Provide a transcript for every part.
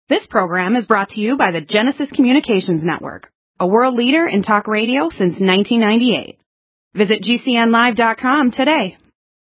This program is brought to you by the Genesis Communications Network, a world leader in talk radio since 1998. Visit GCNlive.com today.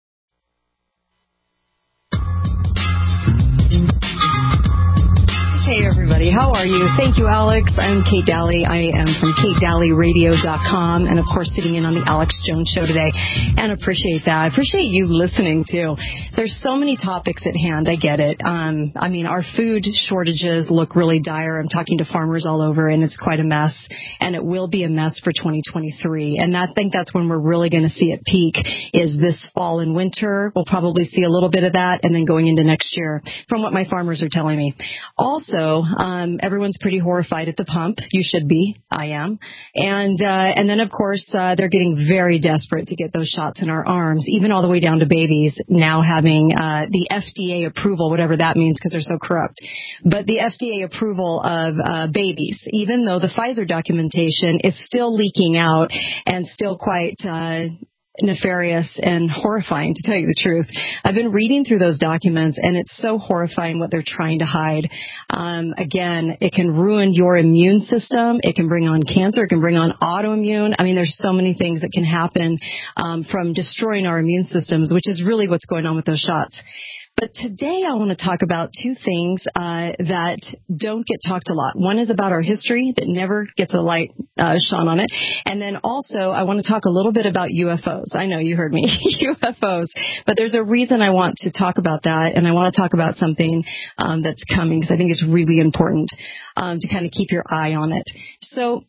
Hey, everybody. How are you? Thank you, Alex. I'm Kate Daly. I am from KateDalyRadio.com and, of course, sitting in on the Alex Jones Show today. And appreciate that. I appreciate you listening, too. There's so many topics at hand. I get it. Our food shortages look really dire. I'm talking to farmers all over, and it's quite a mess. And it will be a mess for 2023. And I think that's when we're really going to see it peak, is this fall and winter. We'll probably see a little bit of that, and then going into next year, from what my farmers are telling me. Also, everyone's pretty horrified at the pump. You should be. I am. And then, of course, they're getting very desperate to get those shots in our arms, even all the way down to babies now having the FDA approval, whatever that means, because they're so corrupt. But the FDA approval of babies, even though the Pfizer documentation is still leaking out and still quite nefarious and horrifying, to tell you the truth. I've been reading through those documents, and it's so horrifying what they're trying to hide. Again, it can ruin your immune system. It can bring on cancer. It can bring on autoimmune. There's so many things that can happen from destroying our immune systems, which is really what's going on with those shots. But today I want to talk about two things that don't get talked a lot. One is about our history that never gets a light shone on it. And then also I want to talk a little bit about UFOs. I know you heard me, UFOs. But there's a reason I want to talk about that, and I want to talk about something that's coming, because I think it's really important to kind of keep your eye on it. So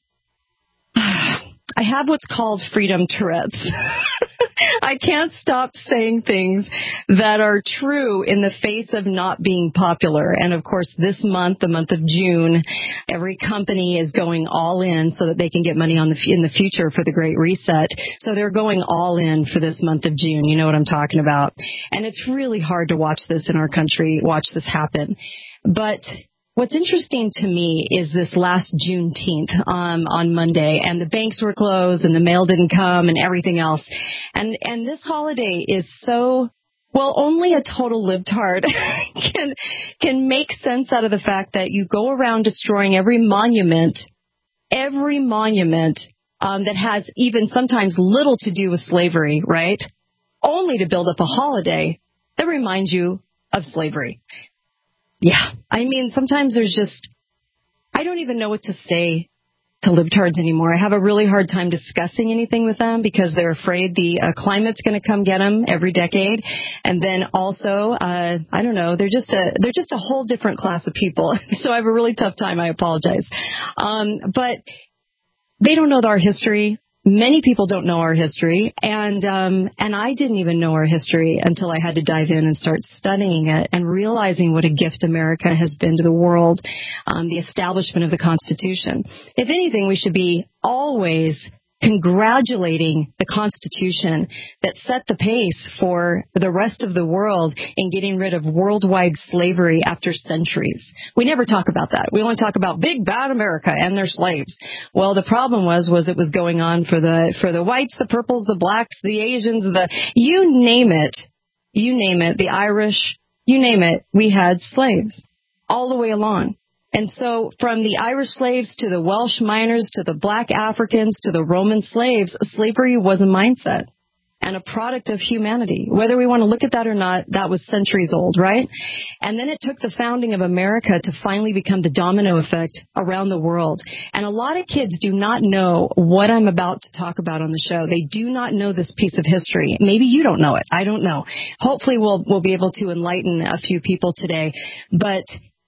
I have what's called freedom Tourette's. I can't stop saying things that are true in the face of not being popular. And, of course, this month, the month of June, every company is going all in so that they can get money in the future for the Great Reset. So they're going all in for this month of June. You know what I'm talking about. And it's really hard to watch this in our country, watch this happen. But what's interesting to me is this last Juneteenth on Monday, and the banks were closed and the mail didn't come and everything else. And this holiday is so, well, only a total libtard can make sense out of the fact that you go around destroying every monument that has even sometimes little to do with slavery, right? Only to build up a holiday that reminds you of slavery. Yeah, sometimes there's just, I don't even know what to say to libtards anymore. I have a really hard time discussing anything with them because they're afraid the climate's going to come get them every decade. And then also, I don't know, they're just a whole different class of people. So I have a really tough time. I apologize. But they don't know our history. Many people don't know our history, and I didn't even know our history until I had to dive in and start studying it and realizing what a gift America has been to the world, the establishment of the Constitution. If anything, we should be always congratulating the Constitution that set the pace for the rest of the world in getting rid of worldwide slavery after centuries. We never talk about that. We only talk about big bad America and their slaves. Well, the problem was it was going on for the whites, the purples, the blacks, the Asians, you name it, the Irish, you name it, we had slaves all the way along. And so from the Irish slaves to the Welsh miners to the black Africans to the Roman slaves, slavery was a mindset and a product of humanity. Whether we want to look at that or not, that was centuries old, right? And then it took the founding of America to finally become the domino effect around the world. And a lot of kids do not know what I'm about to talk about on the show. They do not know this piece of history. Maybe you don't know it. I don't know. Hopefully we'll be able to enlighten a few people today. But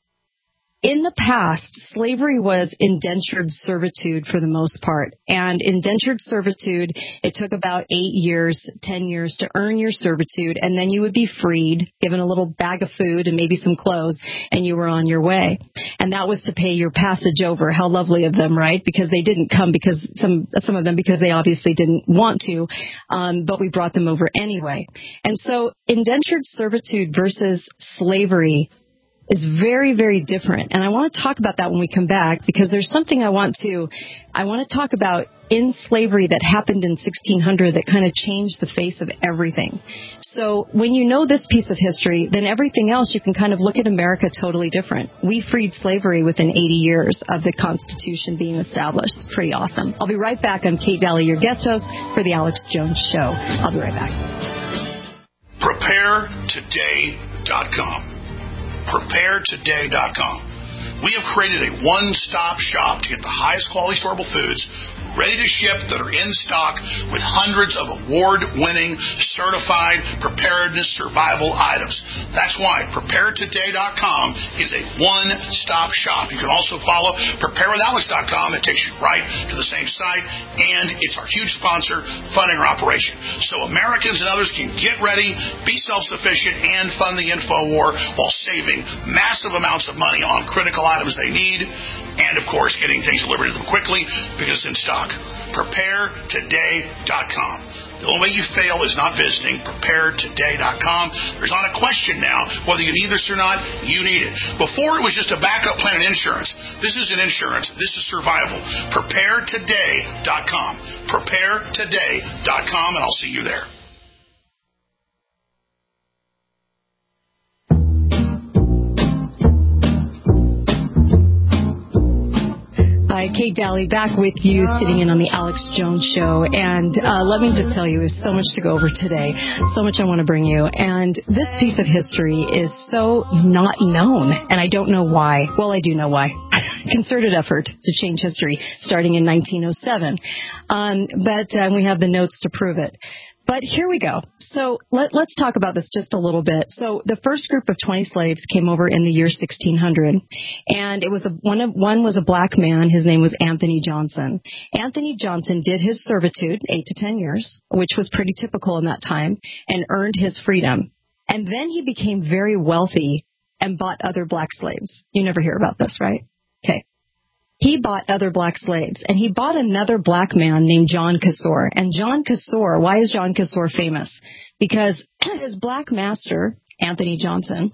in the past, slavery was indentured servitude for the most part. And indentured servitude, it took about 8 years, 10 years to earn your servitude, and then you would be freed, given a little bag of food and maybe some clothes, and you were on your way. And that was to pay your passage over. How lovely of them, right? Because they didn't come because some of them because they obviously didn't want to, but we brought them over anyway. And so indentured servitude versus slavery is very, very different. And I want to talk about that when we come back, because there's something I want to talk about in slavery that happened in 1600 that kind of changed the face of everything. So when you know this piece of history, then everything else, you can kind of look at America totally different. We freed slavery within 80 years of the Constitution being established. It's pretty awesome. I'll be right back. I'm Kate Daly, your guest host for The Alex Jones Show. I'll be right back. PrepareToday.com. PrepareToday.com. We have created a one-stop shop to get the highest quality storable foods ready to ship that are in stock with hundreds of award-winning, certified preparedness survival items. That's why PrepareToday.com is a one-stop shop. You can also follow PrepareWithAlex.com. It takes you right to the same site, and it's our huge sponsor funding our operation. So Americans and others can get ready, be self-sufficient, and fund the info war while saving massive amounts of money on critical items they need, and, of course, getting things delivered to them quickly because it's in stock. PrepareToday.com. The only way you fail is not visiting PrepareToday.com. There's not a question now whether you need this or not. You need it. Before, it was just a backup plan in insurance. This isn't insurance. This is survival. PrepareToday.com. PrepareToday.com, and I'll see you there. Hi, Kate Daly back with you, sitting in on the Alex Jones Show. And let me just tell you, there's so much to go over today, so much I want to bring you. And this piece of history is so not known, and I don't know why. Well, I do know why. Concerted effort to change history starting in 1907. But we have the notes to prove it. But here we go. So let's talk about this just a little bit. So the first group of 20 slaves came over in the year 1600, and it was one was a black man. His name was Anthony Johnson. Anthony Johnson did his servitude, 8 to 10 years, which was pretty typical in that time, and earned his freedom. And then he became very wealthy and bought other black slaves. You never hear about this, right? Okay. He bought other black slaves, and he bought another black man named John Kessor. And John Kessor, why is John Kessor famous? Because his black master, Anthony Johnson,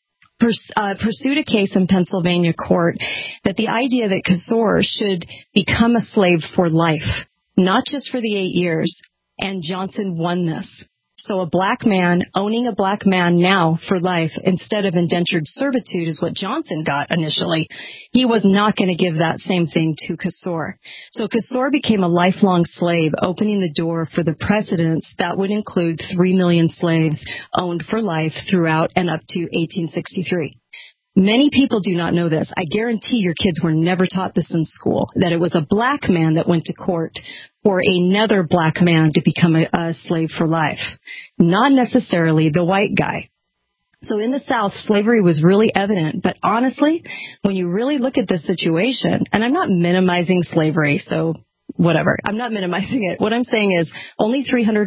pursued a case in Pennsylvania court that the idea that Kessor should become a slave for life, not just for the 8 years, and Johnson won this. So a black man owning a black man now for life instead of indentured servitude is what Johnson got initially. He was not going to give that same thing to Kessor. So Kessor became a lifelong slave, opening the door for the precedents that would include 3 million slaves owned for life throughout and up to 1863. Many people do not know this. I guarantee your kids were never taught this in school, that it was a black man that went to court for another black man to become a slave for life, not necessarily the white guy. So in the South, slavery was really evident. But honestly, when you really look at this situation, and I'm not minimizing slavery, so whatever, I'm not minimizing it. What I'm saying is only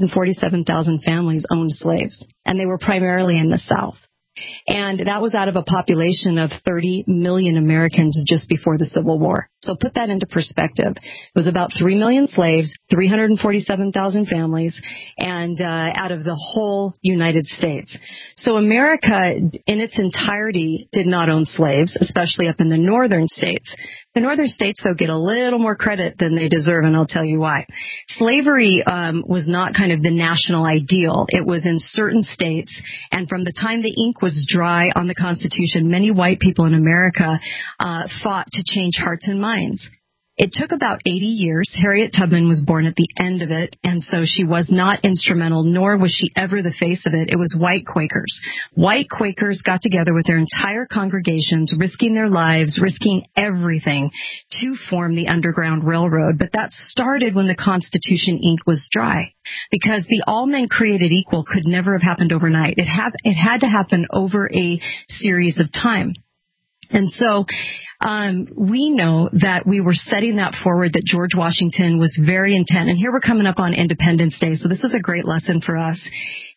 347,000 families owned slaves, and they were primarily in the South. And that was out of a population of 30 million Americans just before the Civil War. So put that into perspective. It was about 3 million slaves, 347,000 families, and out of the whole United States. So America in its entirety did not own slaves, especially up in the northern states. The northern states, though, get a little more credit than they deserve, and I'll tell you why. Slavery was not kind of the national ideal. It was in certain states, and from the time the ink was dry on the Constitution, many white people in America fought to change hearts and minds. It took about 80 years. Harriet Tubman was born at the end of it, and so she was not instrumental, nor was she ever the face of it. It was white Quakers. White Quakers got together with their entire congregations, risking their lives, risking everything to form the Underground Railroad. But that started when the Constitution ink was dry, because the all men created equal could never have happened overnight. It had to happen over a series of time. And so we know that we were setting that forward, that George Washington was very intent. And here we're coming up on Independence Day, so this is a great lesson for us.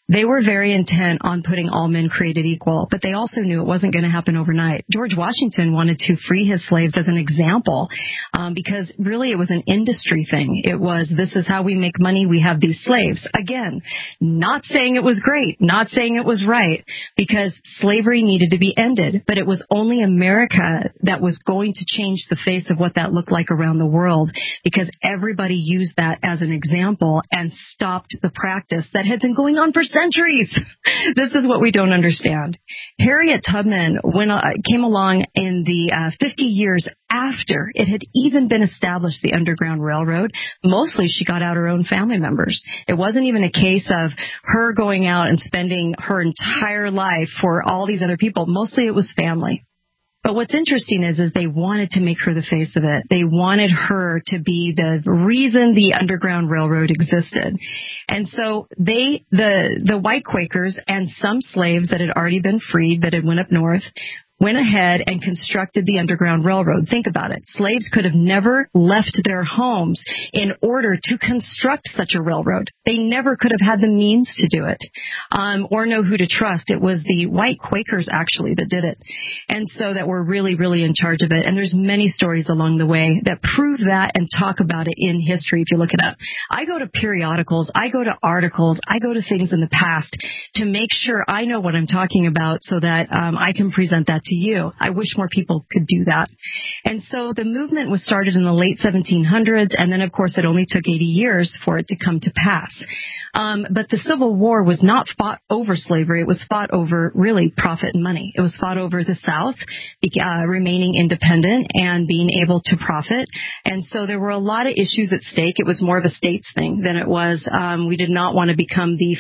They were very intent on putting all men created equal, but they also knew it wasn't going to happen overnight. George Washington wanted to free his slaves as an example, because really it was an industry thing. It was, this is how we make money. We have these slaves. Again, not saying it was great, not saying it was right, because slavery needed to be ended, but it was only America that was going to change the face of what that looked like around the world, because everybody used that as an example and stopped the practice that had been going on for centuries. This is what we don't understand. Harriet Tubman came along in the 50 years after it had even been established, the Underground Railroad. Mostly she got out her own family members. It wasn't even a case of her going out and spending her entire life for all these other people. Mostly it was family. But what's interesting is they wanted to make her the face of it. They wanted her to be the reason the Underground Railroad existed. And so the white Quakers and some slaves that had already been freed, that had went up north, went ahead and constructed the Underground Railroad. Think about it. Slaves could have never left their homes in order to construct such a railroad. They never could have had the means to do it, or know who to trust. It was the white Quakers, actually, that did it, and so that were really, really in charge of it. And there's many stories along the way that prove that and talk about it in history if you look it up. I go to periodicals, I go to articles, I go to things in the past to make sure I know what I'm talking about so that I can present that to you. I wish more people could do that. And so the movement was started in the late 1700s, and then, of course, it only took 80 years for it to come to pass. But the Civil War was not fought over slavery. It was fought over, really, profit and money. It was fought over the South remaining independent and being able to profit. And so there were a lot of issues at stake. It was more of a states thing than it was. We did not want to become the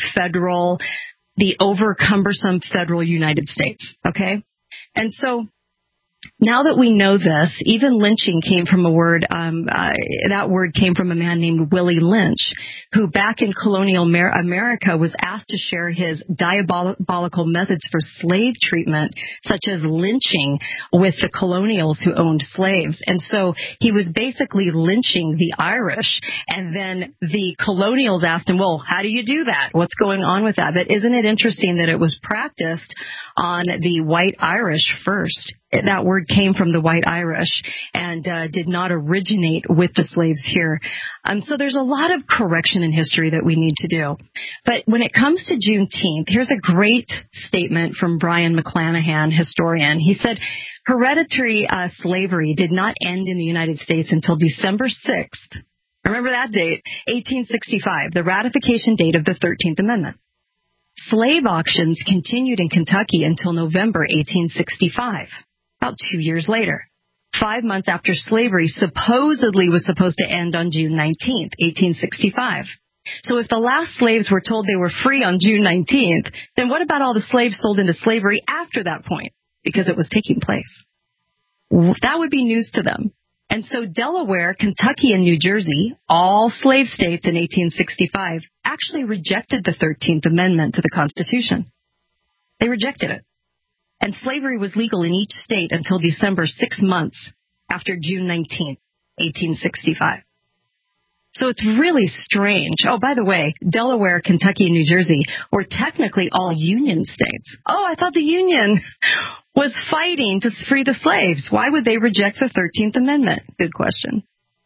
over-cumbersome federal United States, okay? And so now that we know this, even lynching came from a word, that word came from a man named Willie Lynch, who back in colonial America was asked to share his diabolical methods for slave treatment, such as lynching, with the colonials who owned slaves. And so he was basically lynching the Irish. And then the colonials asked him, well, how do you do that? What's going on with that? But isn't it interesting that it was practiced on the white Irish first? That word came from the white Irish and did not originate with the slaves here. So there's a lot of correction in history that we need to do. But when it comes to Juneteenth, here's a great statement from Brian McClanahan, historian. He said, hereditary slavery did not end in the United States until December 6th. Remember that date, 1865, the ratification date of the 13th Amendment. Slave auctions continued in Kentucky until November 1865. About 2 years later, 5 months after slavery supposedly was supposed to end on June 19th, 1865. So if the last slaves were told they were free on June 19th, then what about all the slaves sold into slavery after that point? Because it was taking place. That would be news to them. And so Delaware, Kentucky, and New Jersey, all slave states in 1865, actually rejected the 13th Amendment to the Constitution. They rejected it. And slavery was legal in each state until December, 6 months after June 19th, 1865. So it's really strange. Oh, by the way, Delaware, Kentucky, and New Jersey were technically all Union states. Oh, I thought the Union was fighting to free the slaves. Why would they reject the 13th Amendment? Good question.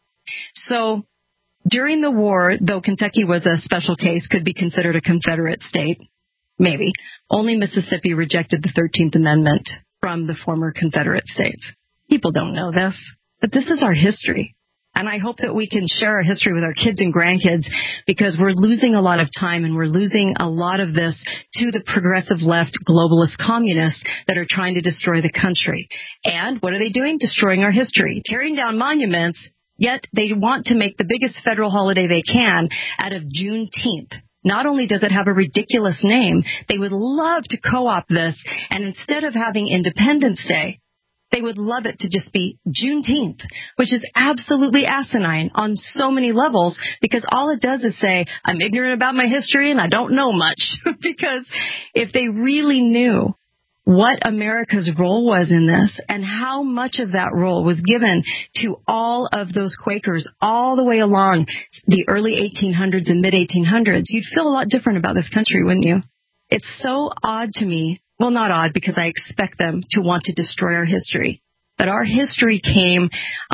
So during the war, though Kentucky was a special case, could be considered a Confederate state, maybe, only Mississippi rejected the 13th Amendment from the former Confederate states. People don't know this, but this is our history. And I hope that we can share our history with our kids and grandkids, because we're losing a lot of time and we're losing a lot of this to the progressive left globalist communists that are trying to destroy the country. And what are they doing? Destroying our history, tearing down monuments, yet they want to make the biggest federal holiday they can out of Juneteenth. Not only does it have a ridiculous name, they would love to co-opt this, and instead of having Independence Day, they would love it to just be Juneteenth, which is absolutely asinine on so many levels, because all it does is say, I'm ignorant about my history and I don't know much. Because if they really knew what America's role was in this and how much of that role was given to all of those Quakers all the way along the early 1800s and mid-1800s, you'd feel a lot different about this country, wouldn't you? It's so odd to me. Well, not odd because I expect them to want to destroy our history. But our history came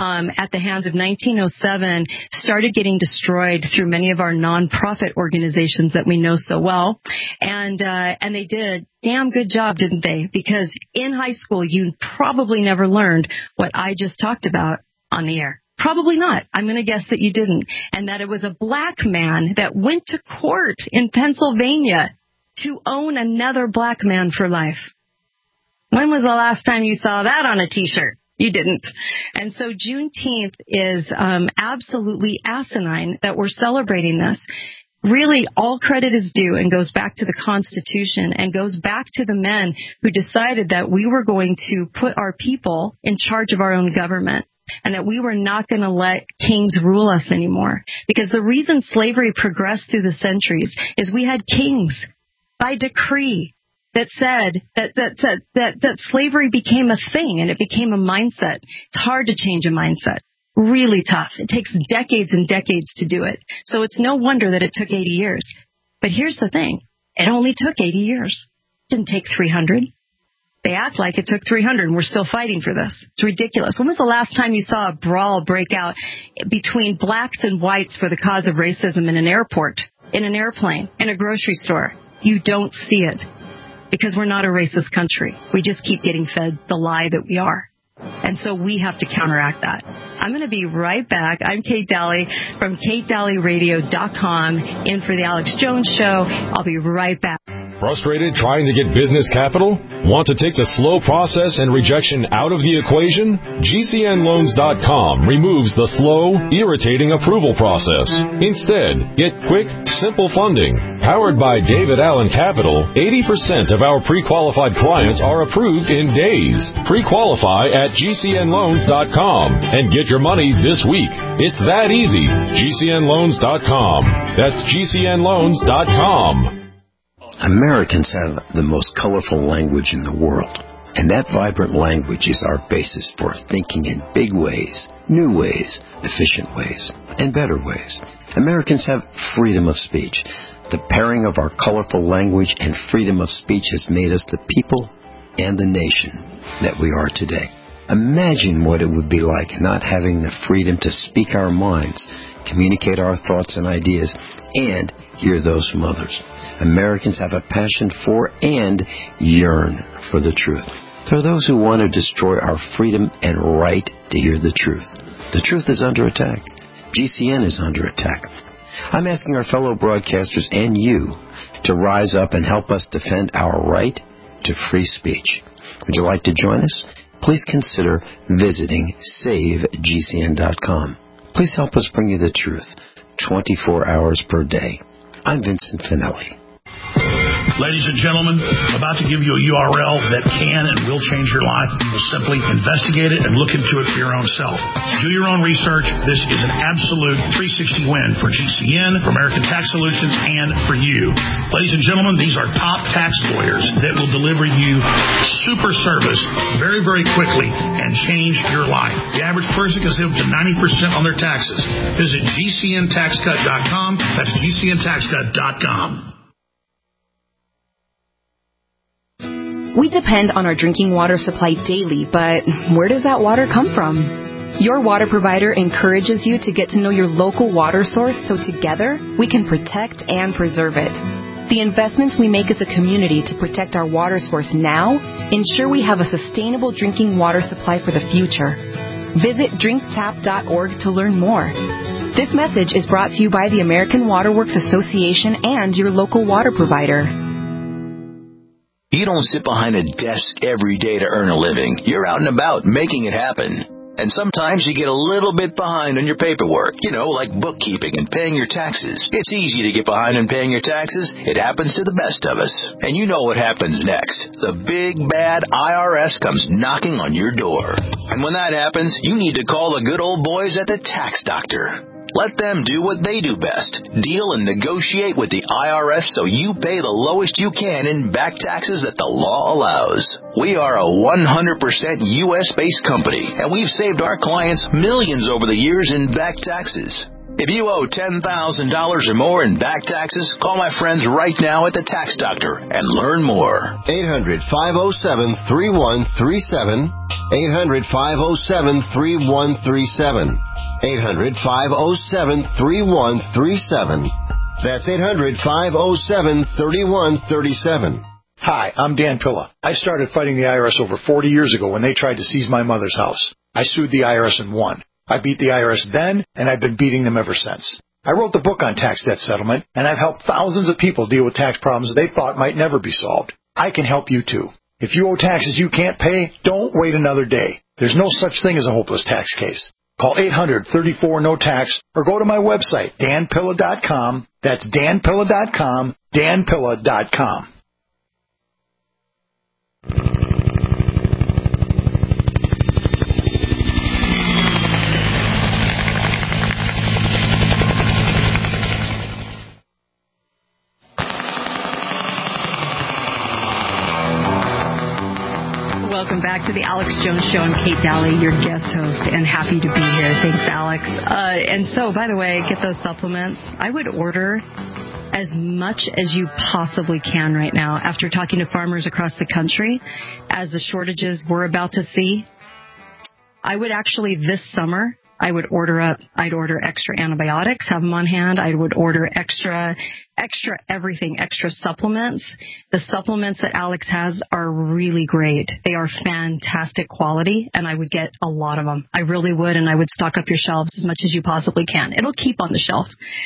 at the hands of 1907, started getting destroyed through many of our nonprofit organizations that we know so well. And they did a damn good job, didn't they? Because in high school, you probably never learned what I just talked about on the air. Probably not. I'm going to guess that you didn't. And that it was a black man that went to court in Pennsylvania to own another black man for life. When was the last time you saw that on a T-shirt? You didn't. And so Juneteenth is absolutely asinine that we're celebrating this. Really, all credit is due and goes back to the Constitution and goes back to the men who decided that we were going to put our people in charge of our own government and that we were not going to let kings rule us anymore. Because the reason slavery progressed through the centuries is we had kings by decree that said that slavery became a thing and it became a mindset. It's hard to change a mindset. Really tough. It takes decades and decades to do it. So it's no wonder that it took 80 years. But here's the thing. It only took 80 years. It didn't take 300. They act like it took 300 and we're still fighting for this. It's ridiculous. When was the last time you saw a brawl break out between blacks and whites for the cause of racism in an airport, in an airplane, in a grocery store? You don't see it. Because we're not a racist country. We just keep getting fed the lie that we are. And so we have to counteract that. I'm going to be right back. I'm Kate Daly from KateDalyRadio.com in for the Alex Jones Show. I'll be right back. Frustrated trying to get business capital? Want to take the slow process and rejection out of the equation? GCNLoans.com removes the slow, irritating approval process. Instead, get quick, simple funding. Powered by David Allen Capital, 80% of our pre-qualified clients are approved in days. Pre-qualify at GCNLoans.com and get your money this week. It's that easy. GCNLoans.com. That's GCNLoans.com. Americans have the most colorful language in the world, and that vibrant language is our basis for thinking in big ways, new ways, efficient ways, and better ways. Americans have freedom of speech. The pairing of our colorful language and freedom of speech has made us the people and the nation that we are today. Imagine what it would be like not having the freedom to speak our minds, communicate our thoughts and ideas, and hear those from others. Americans have a passion for and yearn for the truth. There are those who want to destroy our freedom and right to hear the truth. The truth is under attack. GCN is under attack. I'm asking our fellow broadcasters and you to rise up and help us defend our right to free speech. Would you like to join us? Please consider visiting SaveGCN.com. Please help us bring you the truth 24 hours per day. I'm Vincent Finelli. Ladies and gentlemen, I'm about to give you a URL that can and will change your life. You will simply investigate it and look into it for your own self. Do your own research. This is an absolute 360 win for GCN, for American Tax Solutions, and for you. Ladies and gentlemen, these are top tax lawyers that will deliver you super service very, very quickly and change your life. The average person can save up to 90% on their taxes. Visit GCNTaxCut.com. That's GCNTaxCut.com. We depend on our drinking water supply daily, but where does that water come from? Your water provider encourages you to get to know your local water source so together we can protect and preserve it. The investments we make as a community to protect our water source now ensure we have a sustainable drinking water supply for the future. Visit drinktap.org to learn more. This message is brought to you by the American Water Works Association and your local water provider. You don't sit behind a desk every day to earn a living. You're out and about making it happen. And sometimes you get a little bit behind on your paperwork, like bookkeeping and paying your taxes. It's easy to get behind on paying your taxes. It happens to the best of us. And you know what happens next. The big, bad IRS comes knocking on your door. And when that happens, you need to call the good old boys at the Tax Doctor. Let them do what they do best. Deal and negotiate with the IRS so you pay the lowest you can in back taxes that the law allows. We are a 100% U.S.-based company, and we've saved our clients millions over the years in back taxes. If you owe $10,000 or more in back taxes, call my friends right now at the Tax Doctor and learn more. 800-507-3137. 800-507-3137. 800-507-3137. That's 800-507-3137. Hi, I'm Dan Pilla. I started fighting the IRS over 40 years ago when they tried to seize my mother's house. I sued the IRS and won. I beat the IRS then, and I've been beating them ever since. I wrote the book on tax debt settlement, and I've helped thousands of people deal with tax problems they thought might never be solved. I can help you too. If you owe taxes you can't pay, don't wait another day. There's no such thing as a hopeless tax case. Call 800-34-NO-TAX or go to my website, danpilla.com. That's danpilla.com, danpilla.com. Welcome back to the Alex Jones Show. I'm Kate Daly, your guest host, and happy to be here. Thanks, Alex. And so, by the way, get those supplements. I would order as much as you possibly can right now after talking to farmers across the country as the shortages we're about to see. I would actually, this summer, I'd order extra antibiotics, have them on hand. I would order extra everything, extra supplements. The supplements that Alex has are really great. They are fantastic quality, and I would get a lot of them. I really would, and I would stock up your shelves as much as you possibly can. It'll keep on the shelf.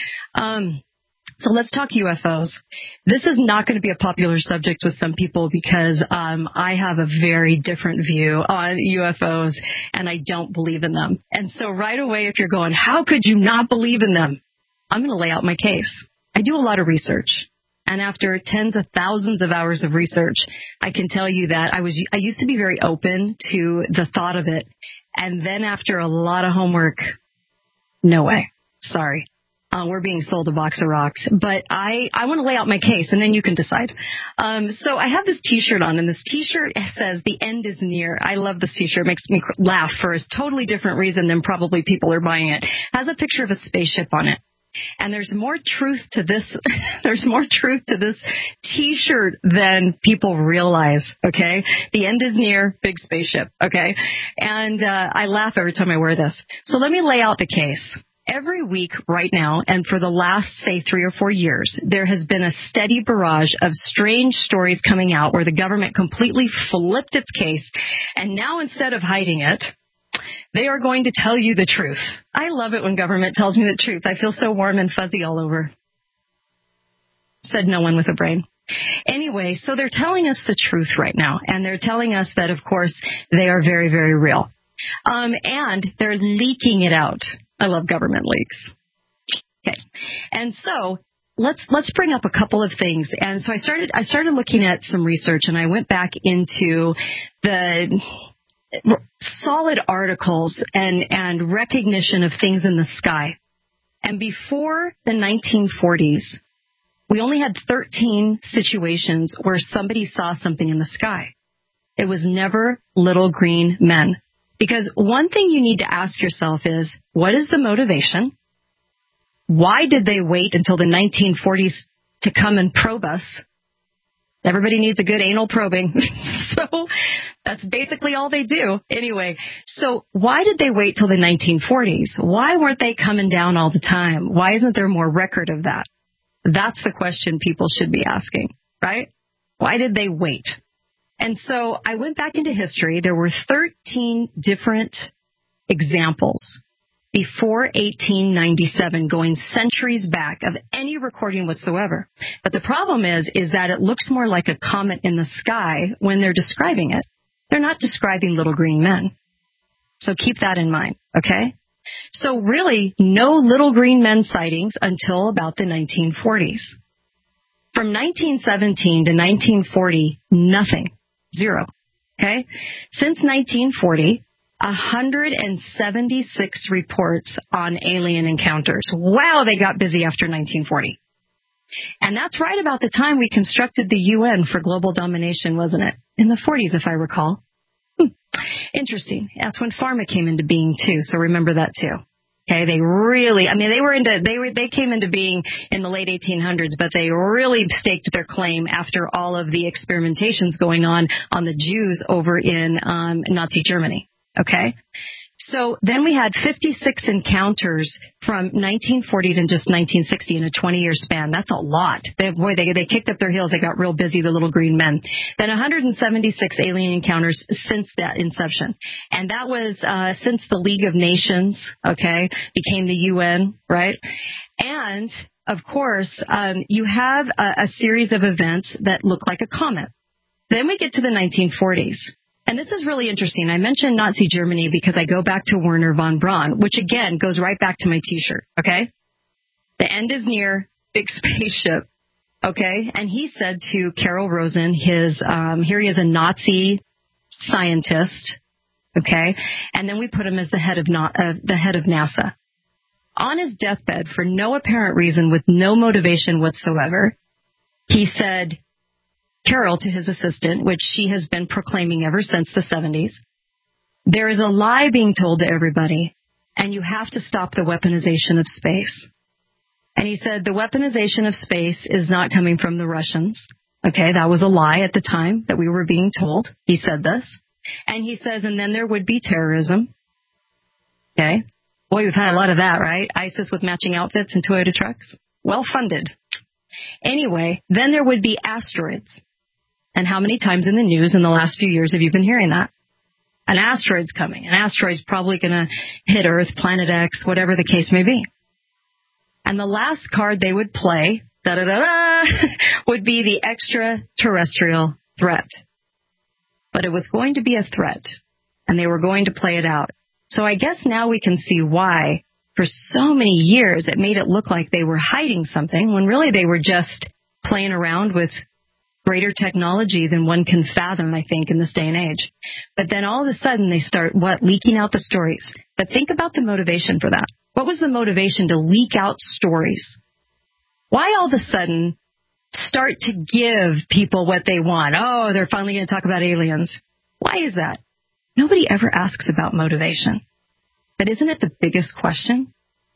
So let's talk UFOs. This is not going to be a popular subject with some people because I have a very different view on UFOs, and I don't believe in them. And so right away, if you're going, how could you not believe in them? I'm going to lay out my case. I do a lot of research. And after tens of thousands of hours of research, I can tell you that I used to be very open to the thought of it. And then after a lot of homework, no way. Sorry. We're being sold a box of rocks. But I want to lay out my case, and then you can decide. So I have this T-shirt on, and this T-shirt says, "The end is near." I love this T-shirt. It makes me laugh for a totally different reason than probably people are buying it. It has a picture of a spaceship on it. And there's more truth to this. There's more truth to this T-shirt than people realize. Okay, the end is near. Big spaceship. Okay, and I laugh every time I wear this. So let me lay out the case. Every week right now, and for the last, say, 3 or 4 years, there has been a steady barrage of strange stories coming out where the government completely flipped its case, and now instead of hiding it, they are going to tell you the truth. I love it when government tells me the truth. I feel so warm and fuzzy all over. Said no one with a brain. Anyway, so they're telling us the truth right now, and they're telling us that, of course, they are very, very real. And they're leaking it out. I love government leaks. Okay. And so let's bring up a couple of things. And so I started looking at some research, and I went back into the solid articles and recognition of things in the sky. And before the 1940s, we only had 13 situations where somebody saw something in the sky. It was never little green men. Because one thing you need to ask yourself is, what is the motivation? Why did they wait until the 1940s to come and probe us? Everybody needs a good anal probing. So that's basically all they do. Anyway, so why did they wait till the 1940s? Why weren't they coming down all the time? Why isn't there more record of that? That's the question people should be asking, right? Why did they wait? And so I went back into history. There were 13 different examples before 1897, going centuries back, of any recording whatsoever. But the problem is that it looks more like a comet in the sky when they're describing it. They're not describing little green men. So keep that in mind, okay? So really, no little green men sightings until about the 1940s. From 1917 to 1940, nothing. Zero. Okay? Since 1940, 176 reports on alien encounters. Wow, they got busy after 1940. And that's right about the time we constructed the UN for global domination, wasn't it? In the 40s, if I recall. Interesting. That's when pharma came into being, too, so remember that, too. Okay, they came into being in the late 1800s, but they really staked their claim after all of the experimentations going on the Jews over in Nazi Germany. Okay, so then we had 56 encounters from 1940 to just 1960 in a 20-year span. That's a lot. They kicked up their heels. They got real busy, the little green men. Then 176 alien encounters since that inception. And that was since the League of Nations, okay, became the UN, right? And, of course, you have a series of events that look like a comet. Then we get to the 1940s. And this is really interesting. I mentioned Nazi Germany because I go back to Werner von Braun, which again goes right back to my T-shirt, okay? The end is near, big spaceship, okay? And he said to Carol Rosen, here he is a Nazi scientist, okay? And then we put him as the head of NASA. On his deathbed, for no apparent reason, with no motivation whatsoever, he said, Carol, to his assistant, which she has been proclaiming ever since the 70s, there is a lie being told to everybody, and you have to stop the weaponization of space. And he said the weaponization of space is not coming from the Russians. Okay, that was a lie at the time that we were being told. He said this. And he says, and then there would be terrorism. Okay. Boy, we've had a lot of that, right? ISIS with matching outfits and Toyota trucks. Well funded. Anyway, then there would be asteroids. And how many times in the news in the last few years have you been hearing that? An asteroid's coming. An asteroid's probably going to hit Earth, Planet X, whatever the case may be. And the last card they would play, would be the extraterrestrial threat. But it was going to be a threat, and they were going to play it out. So I guess now we can see why, for so many years, it made it look like they were hiding something, when really they were just playing around with greater technology than one can fathom, I think, in this day and age. But then all of a sudden they start, leaking out the stories. But think about the motivation for that. What was the motivation to leak out stories? Why all of a sudden start to give people what they want? Oh, they're finally going to talk about aliens. Why is that? Nobody ever asks about motivation. But isn't it the biggest question?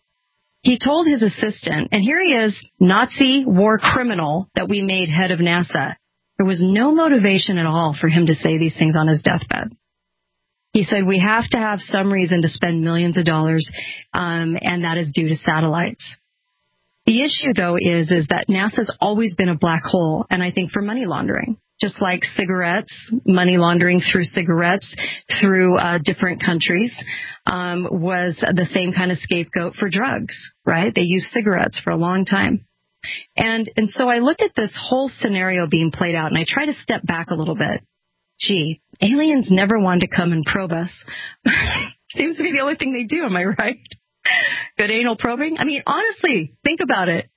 He told his assistant, and here he is, Nazi war criminal that we made head of NASA. There was no motivation at all for him to say these things on his deathbed. He said, we have to have some reason to spend millions of dollars, and that is due to satellites. The issue, though, is that NASA's always been a black hole, and I think for money laundering. Just like cigarettes, money laundering through cigarettes through different countries was the same kind of scapegoat for drugs, right? They used cigarettes for a long time. And so I look at this whole scenario being played out, and I try to step back a little bit. Gee, aliens never wanted to come and probe us. Seems to be the only thing they do, am I right? Good anal probing? I mean, honestly, think about it.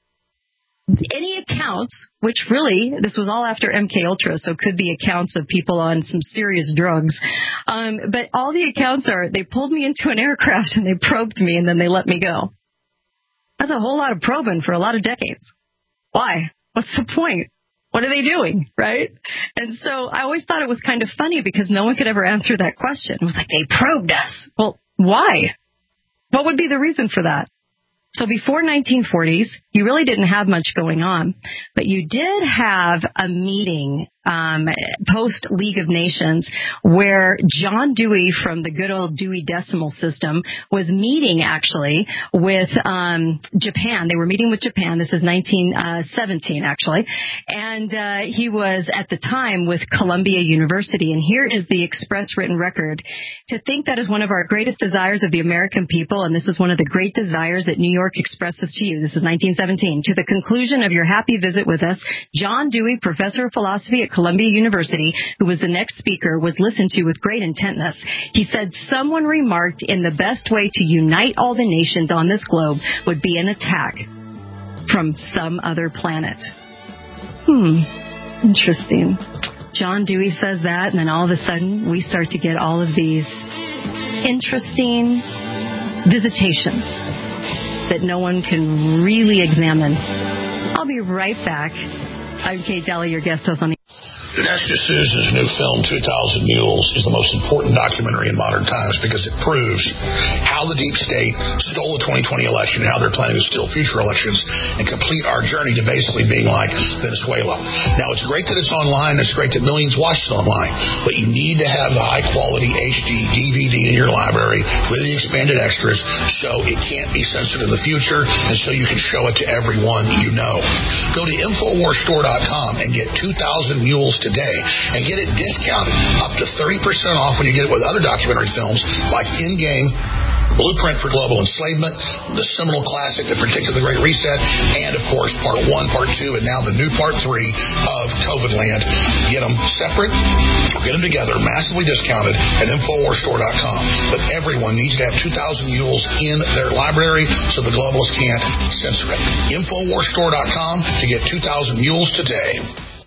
Any accounts, which really, this was all after MKUltra, so could be accounts of people on some serious drugs. But all the accounts are, they pulled me into an aircraft and they probed me and then they let me go. That's a whole lot of probing for a lot of decades. Why? What's the point? What are they doing, right? And so I always thought it was kind of funny because no one could ever answer that question. It was like, they probed us. Well, why? What would be the reason for that? So before 1940s, you really didn't have much going on, but you did have a meeting post-League of Nations where John Dewey from the good old Dewey Decimal System was meeting actually with Japan. They were meeting with Japan. This is 1917 actually. And he was at the time with Columbia University. And here is the express written record. To think that is one of our greatest desires of the American people, and this is one of the great desires that New York expresses to you. This is 1917. To the conclusion of your happy visit with us, John Dewey, professor of philosophy at Columbia University, who was the next speaker, was listened to with great intentness. He said, someone remarked in the best way to unite all the nations on this globe would be an attack from some other planet. Interesting. John Dewey says that, and then all of a sudden we start to get all of these interesting visitations that no one can really examine. I'll be right back. I'm Kate Daly, your guest host on the... Cassius Souza's new film, 2,000 Mules, is the most important documentary in modern times because it proves how the deep state stole the 2020 election and how they're planning to steal future elections and complete our journey to basically being like Venezuela. Now, it's great that it's online. It's great that millions watch it online. But you need to have the high-quality HD DVD in your library with the expanded extras so it can't be censored in the future and so you can show it to everyone you know. Go to InfoWarsStore.com and get 2,000 Mules today and get it discounted up to 30% off when you get it with other documentary films like In Game, Blueprint for Global Enslavement, the seminal classic that predicted the Great Reset, and, of course, Part 1, Part 2, and now the new Part 3 of COVID Land. Get them separate or get them together, massively discounted at InfoWarsStore.com. But everyone needs to have 2,000 Mules in their library so the globalists can't censor it. InfoWarsStore.com to get 2,000 Mules today.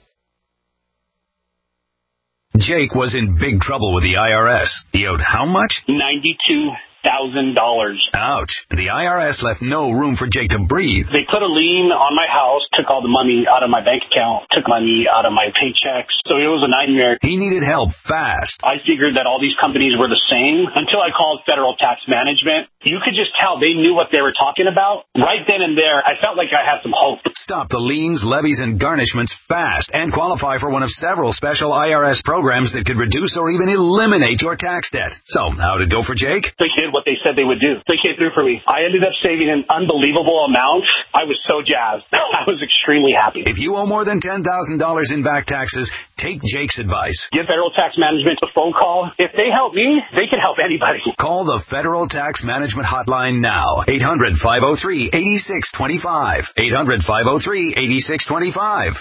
Jake was in big trouble with the IRS. He owed how much? $92,000. Ouch. The IRS left no room for Jake to breathe. They put a lien on my house, took all the money out of my bank account, took money out of my paychecks. So it was a nightmare. He needed help fast. I figured that all these companies were the same until I called Federal Tax Management. You could just tell they knew what they were talking about. Right then and there, I felt like I had some hope. Stop the liens, levies, and garnishments fast and qualify for one of several special IRS programs that could reduce or even eliminate your tax debt. So, how'd it go for Jake? They did what they said they would do. They came through for me. I ended up saving an unbelievable amount. I was so jazzed. I was extremely happy. If you owe more than $10,000 in back taxes, take Jake's advice. Give Federal Tax Management a phone call. If they help me, they can help anybody. Call the Federal Tax Management Hotline now. 800-503-8625. 800-503-8625.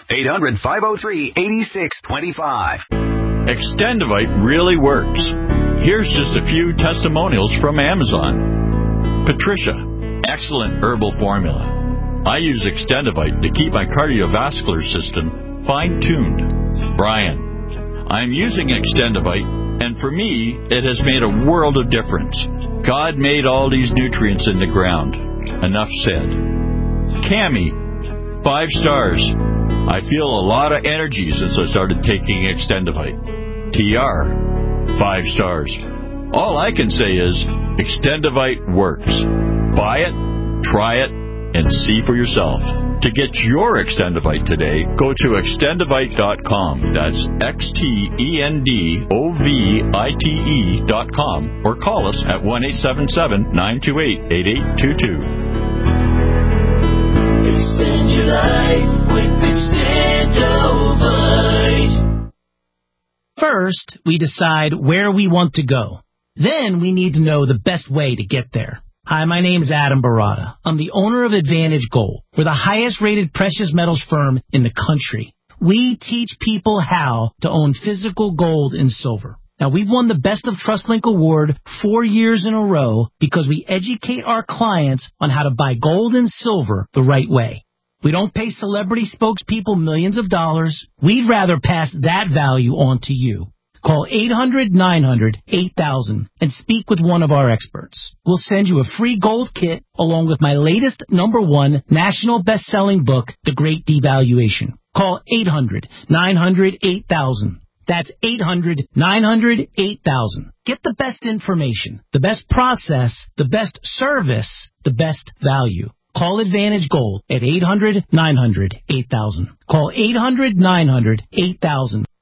800-503-8625. Extendivite really works. Here's just a few testimonials from Amazon. Patricia, excellent herbal formula. I use Extendivite to keep my cardiovascular system fine-tuned. Brian, I'm using Extendivite, and for me, it has made a world of difference. God made all these nutrients in the ground. Enough said. Cammie, 5 stars. I feel a lot of energy since I started taking Extendivite. TR, 5 stars. All I can say is Extendivite works. Buy it, try it, and see for yourself. To get your Extendivite today, go to Extendivite.com. That's XTENDOVITE.com or call us at 1-877-928-8822. Extend your life with Extendivite. First, we decide where we want to go. Then we need to know the best way to get there. Hi, my name is Adam Barada. I'm the owner of Advantage Gold. We're the highest-rated precious metals firm in the country. We teach people how to own physical gold and silver. Now, we've won the Best of TrustLink Award 4 years in a row because we educate our clients on how to buy gold and silver the right way. We don't pay celebrity spokespeople millions of dollars. We'd rather pass that value on to you. Call 800-900-8000 and speak with one of our experts. We'll send you a free gold kit along with my latest #1 national best-selling book, The Great Devaluation. Call 800-900-8000. That's 800-900-8000. Get the best information, the best process, the best service, the best value. Call Advantage Gold at 800-900-8000. Call 800-900-8000.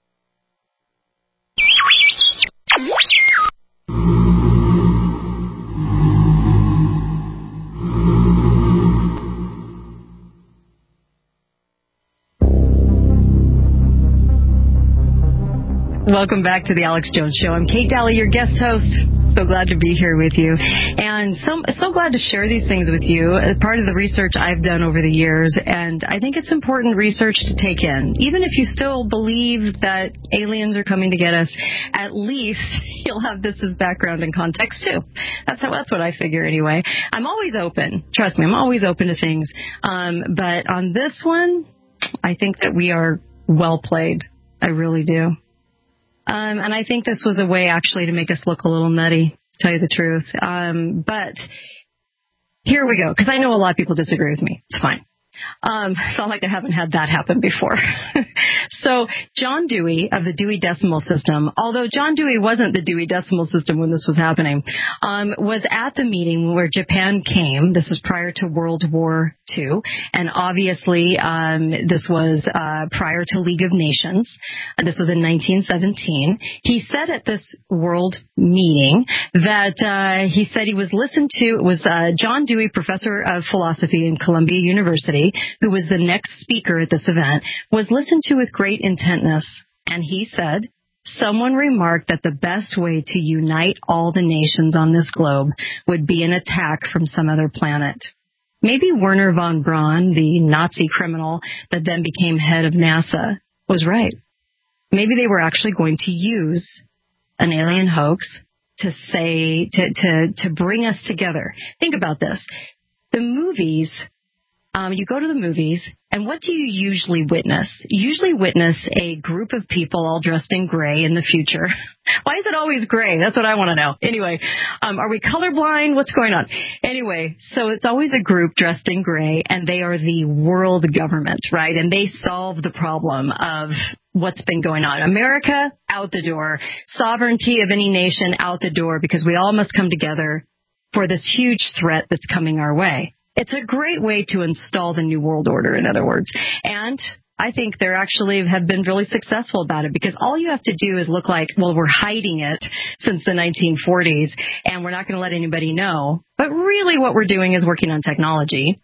Welcome back to the Alex Jones Show. I'm Kate Daly, your guest host. So glad to be here with you. And so glad to share these things with you. Part of the research I've done over the years, and I think it's important research to take in. Even if you still believe that aliens are coming to get us, at least you'll have this as background and context too. That's what I figure anyway. I'm always open. Trust me, I'm always open to things. But on this one, I think that we are well played. I really do. And I think this was a way actually to make us look a little nutty, to tell you the truth. But here we go, because I know a lot of people disagree with me. It's fine. It's not like I haven't had that happen before. So John Dewey of the Dewey Decimal System, although John Dewey wasn't the Dewey Decimal System when this was happening, was at the meeting where Japan came. This was prior to World War II. And obviously, this was prior to League of Nations. This was in 1917. He said at this world meeting that he said he was listened to. It was John Dewey, professor of philosophy in Columbia University, who was the next speaker at this event, was listened to with great intentness. And he said, someone remarked that the best way to unite all the nations on this globe would be an attack from some other planet. Maybe Werner von Braun, the Nazi criminal that then became head of NASA, was right. Maybe they were actually going to use an alien hoax to say, to bring us together. Think about this. The movies, you go to the movies, and what do you usually witness? You usually witness a group of people all dressed in gray in the future. Why is it always gray? That's what I want to know. Anyway, are we colorblind? What's going on? Anyway, so it's always a group dressed in gray, and they are the world government, right? And they solve the problem of what's been going on. America, out the door. Sovereignty of any nation, out the door, because we all must come together for this huge threat that's coming our way. It's a great way to install the New World Order, in other words. And I think they're actually have been really successful about it, because all you have to do is look like, well, we're hiding it since the 1940s and we're not going to let anybody know. But really what we're doing is working on technology.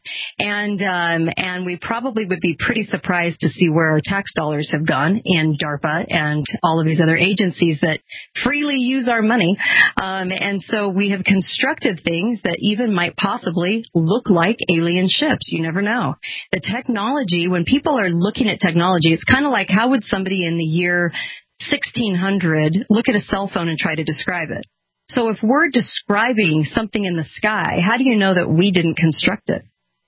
And we probably would be pretty surprised to see where our tax dollars have gone in DARPA and all of these other agencies that freely use our money. And so we have constructed things that even might possibly look like alien ships. You never know. The technology, when people are looking at technology, it's kind of like, how would somebody in the year 1600 look at a cell phone and try to describe it? So if we're describing something in the sky, how do you know that we didn't construct it?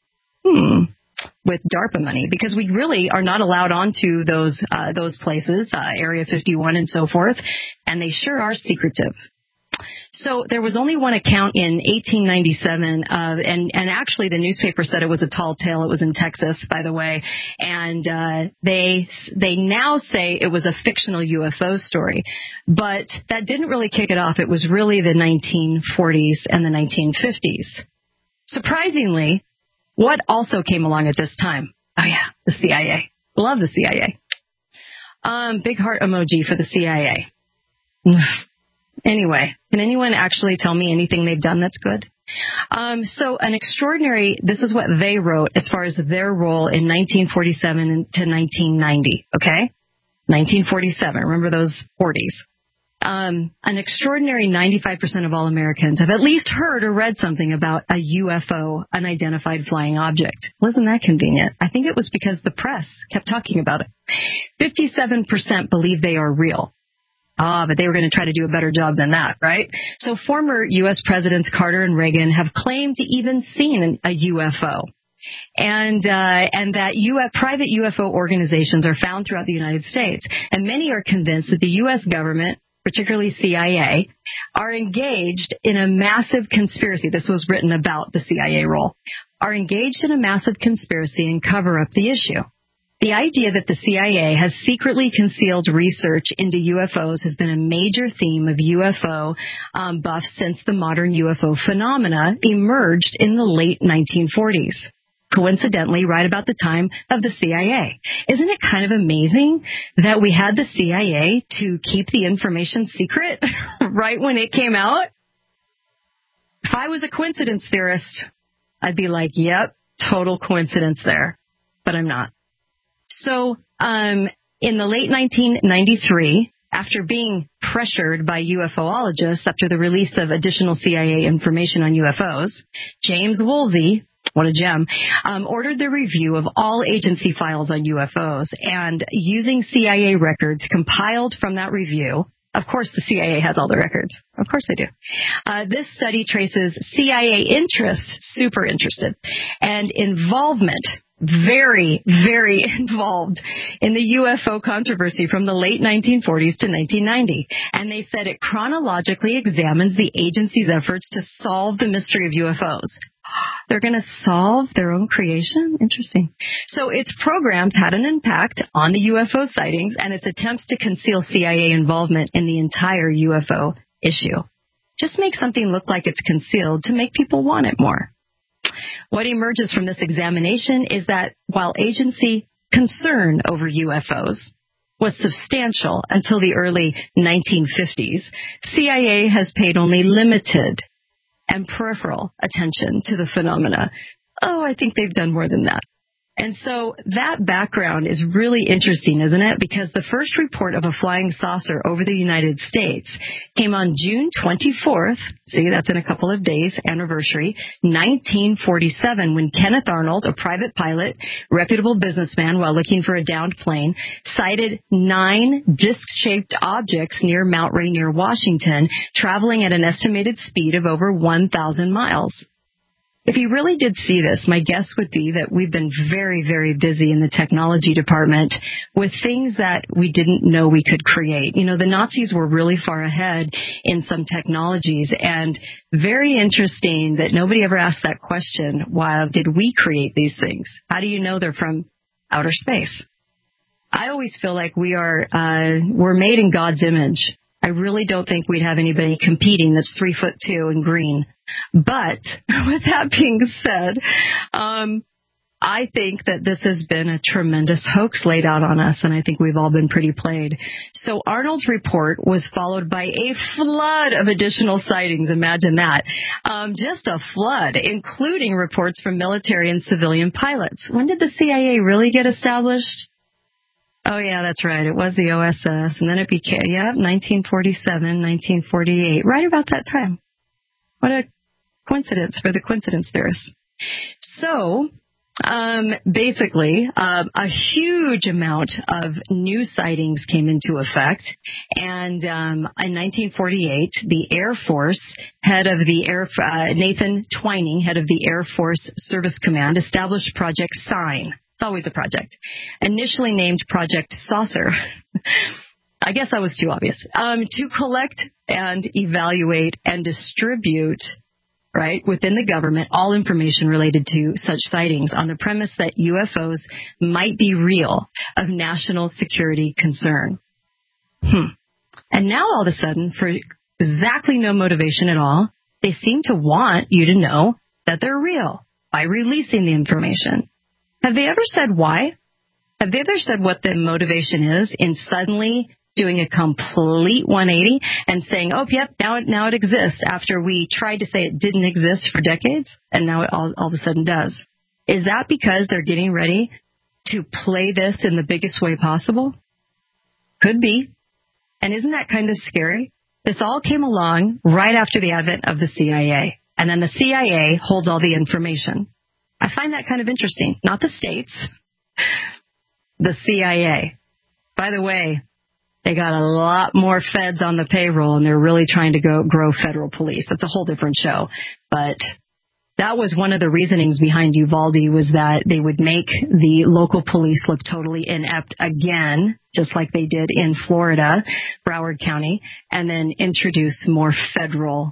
With DARPA money, because we really are not allowed onto those places, Area 51 and so forth, and they sure are secretive. So there was only one account in 1897, and actually the newspaper said it was a tall tale. It was in Texas, by the way, and they now say it was a fictional UFO story, but that didn't really kick it off. It was really the 1940s and the 1950s. Surprisingly, what also came along at this time? Oh yeah, the CIA. Love the CIA. Big heart emoji for the CIA. Anyway, can anyone actually tell me anything they've done that's good? So an extraordinary, this is what they wrote as far as their role in 1947 to 1990, okay? 1947, remember those 40s. An extraordinary 95% of all Americans have at least heard or read something about a UFO, unidentified flying object. Wasn't that convenient? I think it was because the press kept talking about it. 57% believe they are real. But they were going to try to do a better job than that, right? So former U.S. Presidents Carter and Reagan have claimed to even seen a UFO. And that private UFO organizations are found throughout the United States. And many are convinced that the U.S. government, particularly CIA, are engaged in a massive conspiracy. This was written about the CIA role. Are engaged in a massive conspiracy and cover up the issue. The idea that the CIA has secretly concealed research into UFOs has been a major theme of UFO buffs since the modern UFO phenomena emerged in the late 1940s. Coincidentally, right about the time of the CIA. Isn't it kind of amazing that we had the CIA to keep the information secret right when it came out? If I was a coincidence theorist, I'd be like, yep, total coincidence there. But I'm not. So, in the late 1993, after being pressured by UFOologists after the release of additional CIA information on UFOs, James Woolsey, what a gem, ordered the review of all agency files on UFOs, and using CIA records compiled from that review. Of course, the CIA has all the records. Of course they do. This study traces CIA interest, super interested, and involvement, very, very involved in the UFO controversy from the late 1940s to 1990. And they said it chronologically examines the agency's efforts to solve the mystery of UFOs. They're going to solve their own creation? Interesting. So its programs had an impact on the UFO sightings and its attempts to conceal CIA involvement in the entire UFO issue. Just make something look like it's concealed to make people want it more. What emerges from this examination is that while agency concern over UFOs was substantial until the early 1950s, CIA has paid only limited and peripheral attention to the phenomena. Oh, I think they've done more than that. And so that background is really interesting, isn't it? Because the first report of a flying saucer over the United States came on June 24th. See, that's in a couple of days, anniversary, 1947, when Kenneth Arnold, a private pilot, reputable businessman, while looking for a downed plane, sighted 9 disc-shaped objects near Mount Rainier, Washington, traveling at an estimated speed of over 1,000 miles. If he really did see this, my guess would be that we've been very, very busy in the technology department with things that we didn't know we could create. You know, the Nazis were really far ahead in some technologies, and very interesting that nobody ever asked that question. Why did we create these things? How do you know they're from outer space? I always feel like we're made in God's image. I really don't think we'd have anybody competing that's 3'2" and green. But with that being said, I think that this has been a tremendous hoax laid out on us, and I think we've all been pretty played. So Arnold's report was followed by a flood of additional sightings. Imagine that. Just a flood, including reports from military and civilian pilots. When did the CIA really get established? Oh, yeah, that's right. It was the OSS, and then it became, 1947, 1948, right about that time. What a coincidence for the coincidence theorists. So, basically, a huge amount of new sightings came into effect, and in 1948, the Air Force, Nathan Twining, head of the Air Force Service Command, established Project Sign. It's always a project. Initially named Project Saucer. I guess that was too obvious. To collect and evaluate and distribute, right, within the government, all information related to such sightings on the premise that UFOs might be real, of national security concern. And now all of a sudden, for exactly no motivation at all, they seem to want you to know that they're real by releasing the information. Have they ever said why? Have they ever said what the motivation is in suddenly doing a complete 180 and saying, oh, yep, now it exists, after we tried to say it didn't exist for decades and now it all of a sudden does? Is that because they're getting ready to play this in the biggest way possible? Could be. And isn't that kind of scary? This all came along right after the advent of the CIA. And then the CIA holds all the information. I find that kind of interesting. Not the states, the CIA. By the way, they got a lot more feds on the payroll, and they're really trying to grow federal police. That's a whole different show. But that was one of the reasonings behind Uvalde, was that they would make the local police look totally inept again, just like they did in Florida, Broward County, and then introduce more federal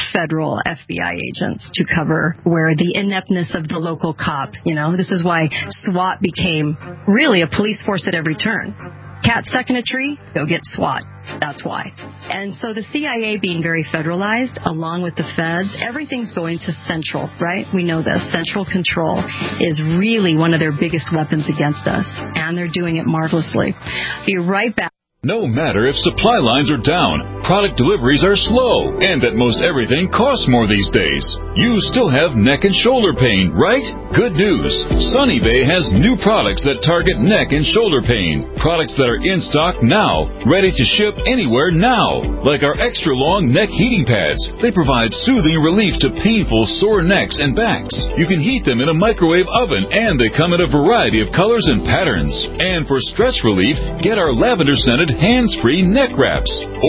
FBI agents to cover where the ineptness of the local cop, this is why SWAT became really a police force at every turn. Cat stuck in a tree, go get SWAT. That's why. And so the CIA being very federalized, along with the feds, everything's going to central, right? We know this. Central control is really one of their biggest weapons against us, and they're doing it marvelously. Be right back. No matter if supply lines are down, product deliveries are slow, and that most everything costs more these days, you still have neck and shoulder pain, right? Good news. Sunny Bay has new products that target neck and shoulder pain. Products that are in stock now, ready to ship anywhere now. Like our extra long neck heating pads. They provide soothing relief to painful sore necks and backs. You can heat them in a microwave oven, and they come in a variety of colors and patterns. And for stress relief, get our lavender scented hands-free neck wraps. Or maybe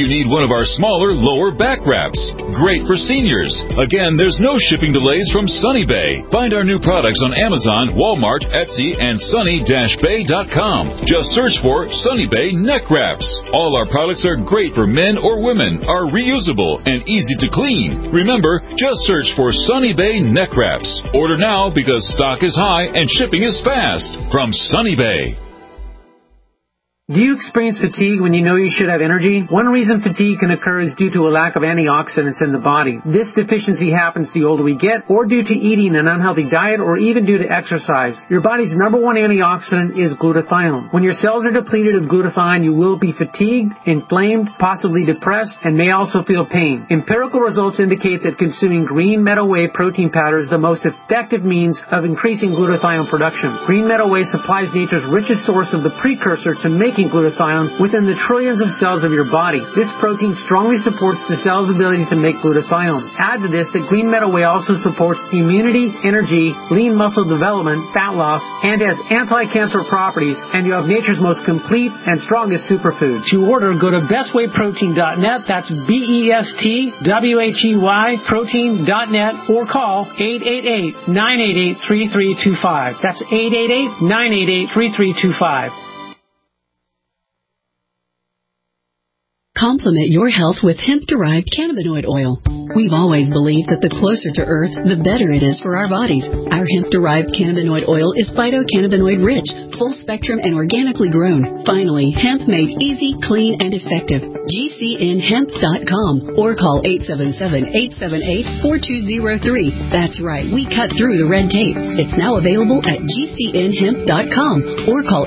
you need one of our smaller lower back wraps. Great for seniors. Again, there's no shipping delays from Sunny Bay. Find our new products on Amazon, Walmart, Etsy, and sunny-bay.com. Just search for Sunny Bay neck wraps. All our products are great for men or women, are reusable, and easy to clean. Remember, just search for Sunny Bay neck wraps. Order now because stock is high and shipping is fast. From Sunny Bay. Do you experience fatigue when you know you should have energy? One reason fatigue can occur is due to a lack of antioxidants in the body. This deficiency happens the older we get, or due to eating an unhealthy diet, or even due to exercise. Your body's number one antioxidant is glutathione. When your cells are depleted of glutathione, you will be fatigued, inflamed, possibly depressed, and may also feel pain. Empirical results indicate that consuming green meadow whey protein powder is the most effective means of increasing glutathione production. Green meadow whey supplies nature's richest source of the precursor to making glutathione within the trillions of cells of your body. This protein strongly supports the cell's ability to make glutathione. Add to this that green meadow whey also supports immunity, energy, lean muscle development, fat loss, and has anti-cancer properties, and you have nature's most complete and strongest superfood. To order, go to bestwayprotein.net, that's BESTWHEY protein.net, or call 888-988-3325. That's 888-988-3325. Complement your health with hemp-derived cannabinoid oil. We've always believed that the closer to Earth, the better it is for our bodies. Our hemp-derived cannabinoid oil is phytocannabinoid-rich, full-spectrum, and organically grown. Finally, hemp made easy, clean, and effective. GCNhemp.com or call 877-878-4203. That's right, we cut through the red tape. It's now available at GCNhemp.com or call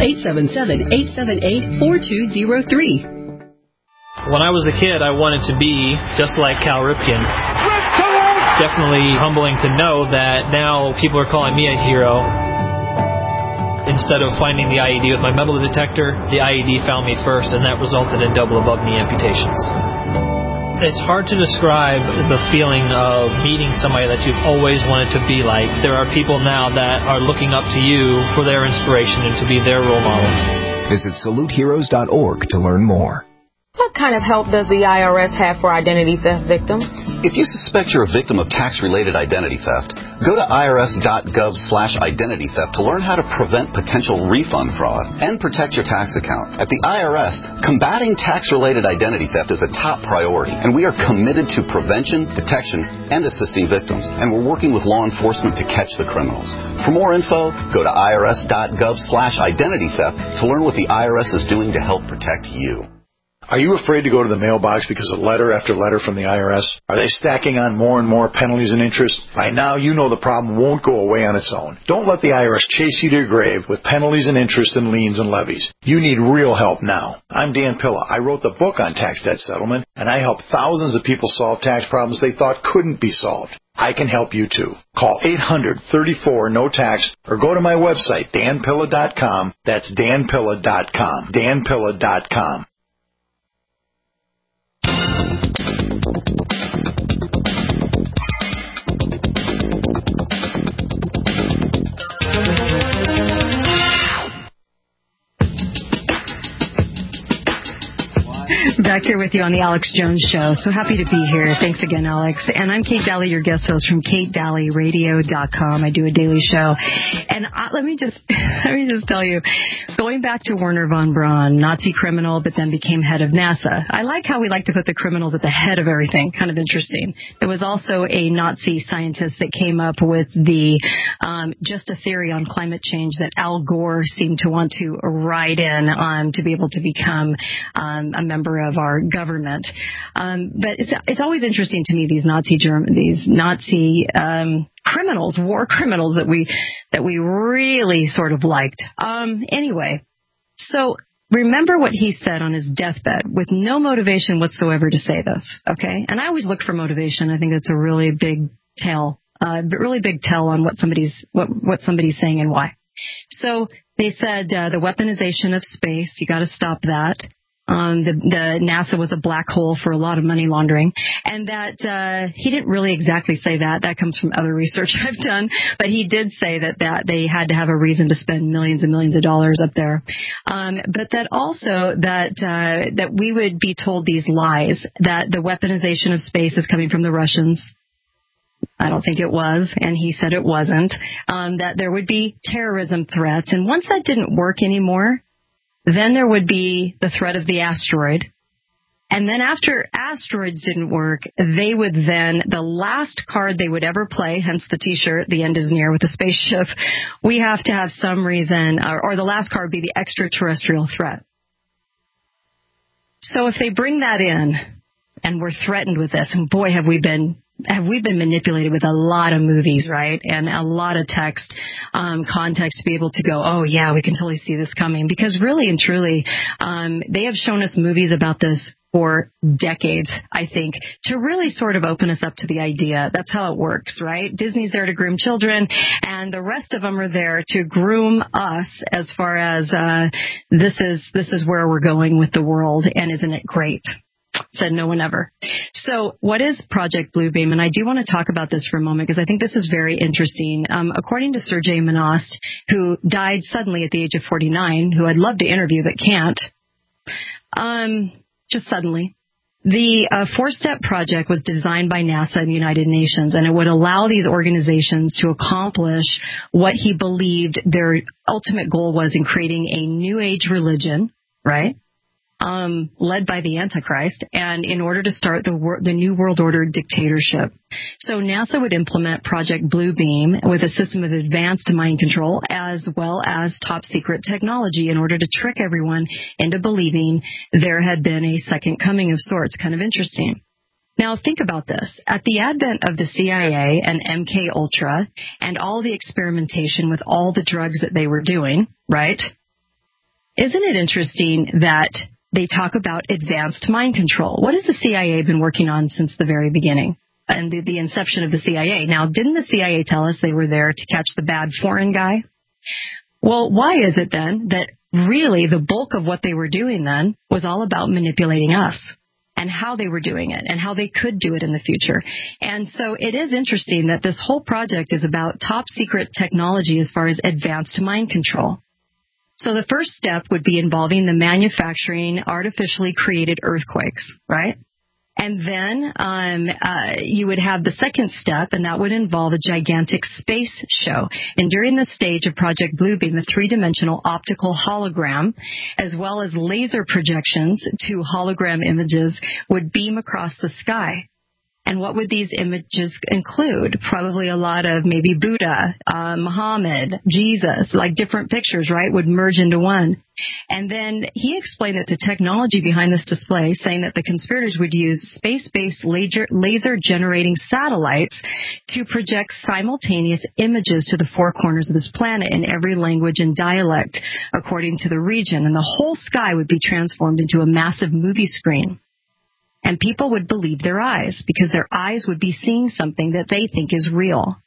877-878-4203. When I was a kid, I wanted to be just like Cal Ripken. It's definitely humbling to know that now people are calling me a hero. Instead of finding the IED with my metal detector, the IED found me first, and that resulted in double above knee amputations. It's hard to describe the feeling of meeting somebody that you've always wanted to be like. There are people now that are looking up to you for their inspiration and to be their role model. Visit SaluteHeroes.org to learn more. What kind of help does the IRS have for identity theft victims? If you suspect you're a victim of tax-related identity theft, go to irs.gov/identity theft to learn how to prevent potential refund fraud and protect your tax account. At the IRS, combating tax-related identity theft is a top priority, and we are committed to prevention, detection, and assisting victims. And we're working with law enforcement to catch the criminals. For more info, go to irs.gov/identity theft to learn what the IRS is doing to help protect you. Are you afraid to go to the mailbox because of letter after letter from the IRS? Are they stacking on more and more penalties and interest? By now, you know the problem won't go away on its own. Don't let the IRS chase you to your grave with penalties and interest and liens and levies. You need real help now. I'm Dan Pilla. I wrote the book on tax debt settlement, and I help thousands of people solve tax problems they thought couldn't be solved. I can help you too. Call 800-34-NO-TAX or go to my website, danpilla.com. That's danpilla.com. danpilla.com. Back here with you on the Alex Jones Show. So happy to be here. Thanks again, Alex. And I'm Kate Daly, your guest host from KateDalyRadio.com. I do a daily show. And let me just tell you, going back to Wernher von Braun, Nazi criminal, but then became head of NASA. I like how we like to put the criminals at the head of everything. Kind of interesting. There was also a Nazi scientist that came up with the just a theory on climate change that Al Gore seemed to want to write in to be able to become a member of our government. But it's always interesting to me, these Nazi criminals, war criminals that we really sort of liked. Anyway, so remember what he said on his deathbed with no motivation whatsoever to say this, okay? And I always look for motivation. I think that's a really big tell on what somebody's saying and why. So they said the weaponization of space, you got to stop that. The NASA was a black hole for a lot of money laundering, and that he didn't really exactly say that. That comes from other research I've done, but he did say that they had to have a reason to spend millions and millions of dollars up there. But that also that we would be told these lies, that the weaponization of space is coming from the Russians. I don't think it was, and he said it wasn't. That there would be terrorism threats, and once that didn't work anymore, then there would be the threat of the asteroid. And then after asteroids didn't work, they would then, the last card they would ever play, hence the T-shirt, the end is near with the spaceship, we have to have some reason, or the last card would be the extraterrestrial threat. So if they bring that in, and we're threatened with this, and boy, have we been manipulated with a lot of movies, right? And a lot of text, context to be able to go, oh yeah, we can totally see this coming. Because really and truly, they have shown us movies about this for decades, I think, to really sort of open us up to the idea. That's how it works, right? Disney's there to groom children, and the rest of them are there to groom us as far as, this is where we're going with the world, and isn't it great? Said no one ever. So what is Project Bluebeam? And I do want to talk about this for a moment because I think this is very interesting. According to Sergei Manost, who died suddenly at the age of 49, who I'd love to interview but can't, just suddenly, the four-step project was designed by NASA and the United Nations, and it would allow these organizations to accomplish what he believed their ultimate goal was in creating a new age religion, right? Led by the Antichrist, and in order to start the New World Order dictatorship. So NASA would implement Project Bluebeam with a system of advanced mind control as well as top secret technology in order to trick everyone into believing there had been a second coming of sorts. Kind of interesting. Now think about this. At the advent of the CIA and MK Ultra and all the experimentation with all the drugs that they were doing, right? Isn't it interesting that they talk about advanced mind control? What has the CIA been working on since the very beginning and the inception of the CIA? Now, didn't the CIA tell us they were there to catch the bad foreign guy? Well, why is it then that really the bulk of what they were doing then was all about manipulating us and how they were doing it and how they could do it in the future? And so it is interesting that this whole project is about top secret technology as far as advanced mind control. So the first step would be involving the manufacturing artificially created earthquakes, right? And then you would have the second step, and that would involve a gigantic space show. And during the stage of Project Bluebeam, the three-dimensional optical hologram, as well as laser projections to hologram images, would beam across the sky. And what would these images include? Probably a lot of maybe Buddha, Muhammad, Jesus, like different pictures, right, would merge into one. And then he explained that the technology behind this display, saying that the conspirators would use space-based laser-generating satellites to project simultaneous images to the four corners of this planet in every language and dialect according to the region. And the whole sky would be transformed into a massive movie screen. And people would believe their eyes because their eyes would be seeing something that they think is real.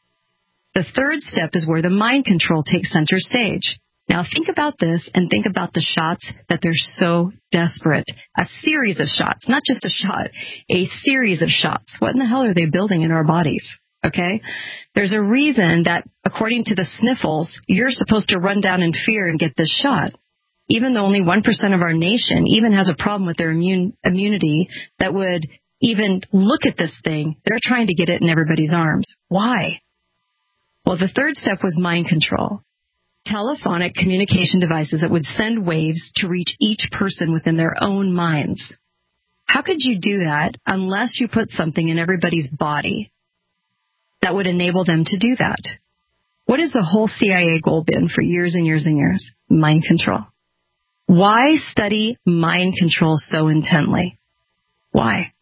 The third step is where the mind control takes center stage. Now think about this and think about the shots that they're so desperate. A series of shots, not just a shot, a series of shots. What in the hell are they building in our bodies? Okay? There's a reason that, according to the sniffles, you're supposed to run down in fear and get this shot. Even though only 1% of our nation even has a problem with their immunity that would even look at this thing, they're trying to get it in everybody's arms. Why? Well, the third step was mind control. Telephonic communication devices that would send waves to reach each person within their own minds. How could you do that unless you put something in everybody's body that would enable them to do that? What has the whole CIA goal been for years and years and years? Mind control. Why study mind control so intently? Why?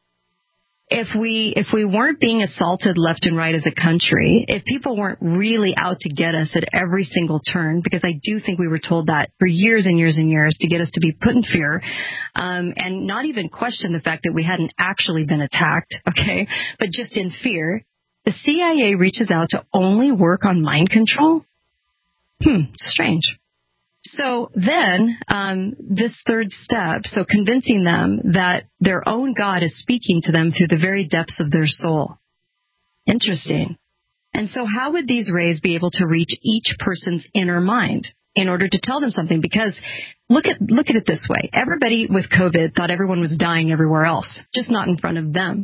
If we weren't being assaulted left and right as a country, if people weren't really out to get us at every single turn, because I do think we were told that for years and years and years to get us to be put in fear, and not even question the fact that we hadn't actually been attacked, okay, but just in fear, the CIA reaches out to only work on mind control? Strange. So then, this third step, so convincing them that their own God is speaking to them through the very depths of their soul. Interesting. And so how would these rays be able to reach each person's inner mind in order to tell them something? Because look at it this way. Everybody with COVID thought everyone was dying everywhere else, just not in front of them.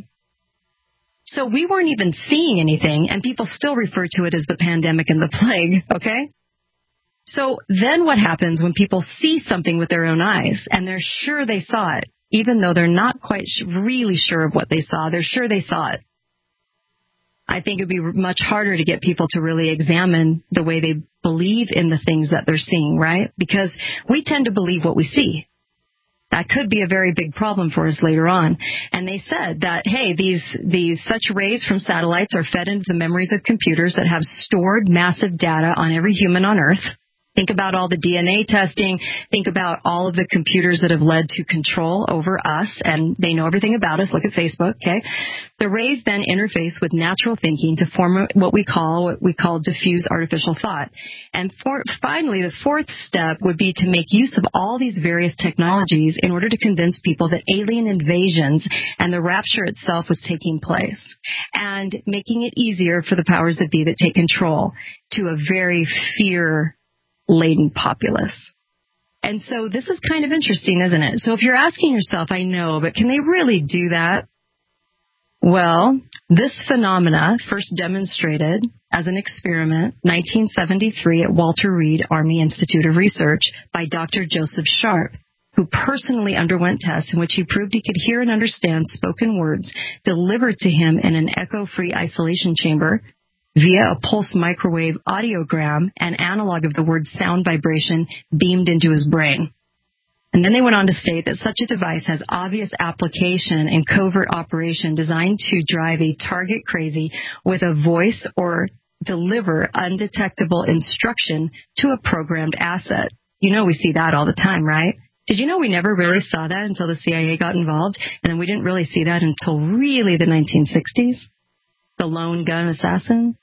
So we weren't even seeing anything, and people still refer to it as the pandemic and the plague, okay? So then what happens when people see something with their own eyes, and they're sure they saw it, even though they're not quite really sure of what they saw, they're sure they saw it? I think it'd be much harder to get people to really examine the way they believe in the things that they're seeing, right? Because we tend to believe what we see. That could be a very big problem for us later on. And they said that, hey, these such rays from satellites are fed into the memories of computers that have stored massive data on every human on Earth. Think about all the DNA testing. Think about all of the computers that have led to control over us, and they know everything about us. Look at Facebook, okay? The rays then interface with natural thinking to form what we call diffuse artificial thought. And finally, the fourth step would be to make use of all these various technologies in order to convince people that alien invasions and the rapture itself was taking place, and making it easier for the powers that be that take control to a very fear-laden populace. And so this is kind of interesting, isn't it? So if you're asking yourself, I know, but can they really do that? Well, this phenomena first demonstrated as an experiment, 1973 at Walter Reed Army Institute of Research by Dr. Joseph Sharp, who personally underwent tests in which he proved he could hear and understand spoken words delivered to him in an echo-free isolation chamber via a pulse microwave audiogram, an analog of the word sound vibration beamed into his brain. And then they went on to state that such a device has obvious application in covert operation designed to drive a target crazy with a voice or deliver undetectable instruction to a programmed asset. You know, we see that all the time, right? Did you know we never really saw that until the CIA got involved? And then we didn't really see that until really the 1960s? The lone gun assassin?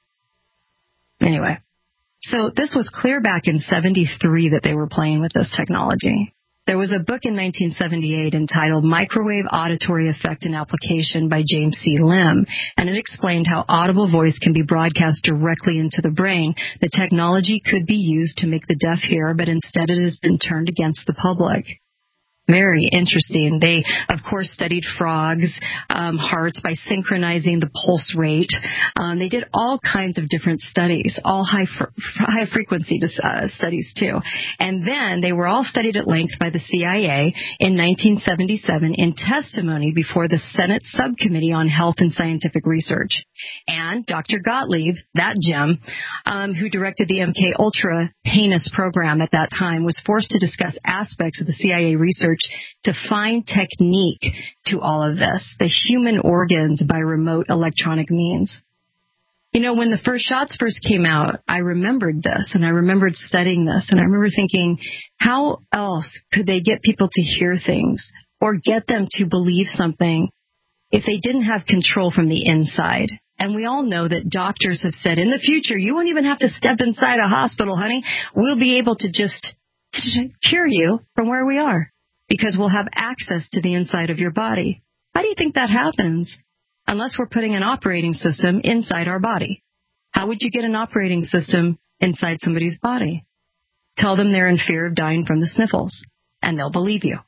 Anyway, so this was clear back in 73 that they were playing with this technology. There was a book in 1978 entitled Microwave Auditory Effect and Application by James C. Lim, and it explained how audible voice can be broadcast directly into the brain. The technology could be used to make the deaf hear, but instead it has been turned against the public. Very interesting. They, of course, studied frogs' hearts by synchronizing the pulse rate. They did all kinds of different studies, all high-frequency studies, too. And then they were all studied at length by the CIA in 1977 in testimony before the Senate Subcommittee on Health and Scientific Research. And Dr. Gottlieb, that gem, who directed the MK Ultra heinous program at that time, was forced to discuss aspects of the CIA research to find technique to all of this, the human organs by remote electronic means. You know, when the first shots first came out, I remembered this, and I remembered studying this, and I remember thinking, how else could they get people to hear things or get them to believe something if they didn't have control from the inside? And we all know that doctors have said, in the future, you won't even have to step inside a hospital, honey. We'll be able to just cure you from where we are, because we'll have access to the inside of your body. How do you think that happens? Unless we're putting an operating system inside our body. How would you get an operating system inside somebody's body? Tell them they're in fear of dying from the sniffles, and they'll believe you.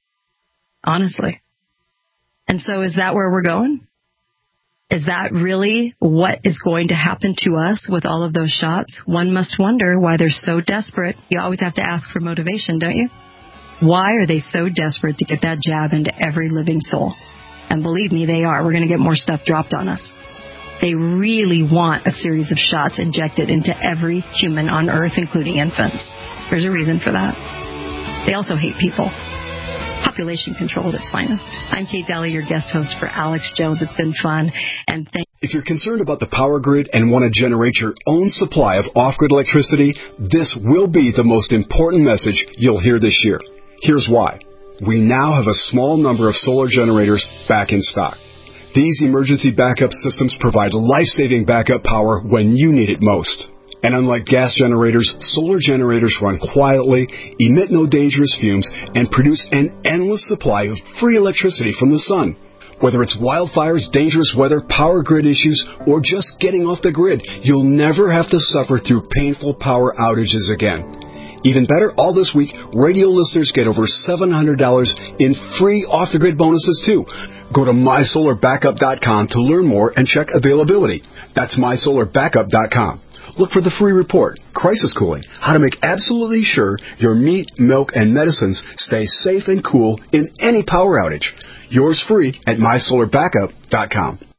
Honestly. And so is that where we're going? Is that really what is going to happen to us with all of those shots? One must wonder why they're so desperate. You always have to ask for motivation, don't you? Why are they so desperate to get that jab into every living soul? And believe me, they are. We're going to get more stuff dropped on us. They really want a series of shots injected into every human on Earth, including infants. There's a reason for that. They also hate people. Population control at its finest. I'm Kate Daly, your guest host for Alex Jones. It's been fun. And if you're concerned about the power grid and want to generate your own supply of off-grid electricity, this will be the most important message you'll hear this year. Here's why. We now have a small number of solar generators back in stock. These emergency backup systems provide life-saving backup power when you need it most. And unlike gas generators, solar generators run quietly, emit no dangerous fumes, and produce an endless supply of free electricity from the sun. Whether it's wildfires, dangerous weather, power grid issues, or just getting off the grid, you'll never have to suffer through painful power outages again. Even better, all this week, radio listeners get over $700 in free off-the-grid bonuses, too. Go to MySolarBackup.com to learn more and check availability. That's MySolarBackup.com. Look for the free report, Crisis Cooling, how to make absolutely sure your meat, milk, and medicines stay safe and cool in any power outage. Yours free at MySolarBackup.com.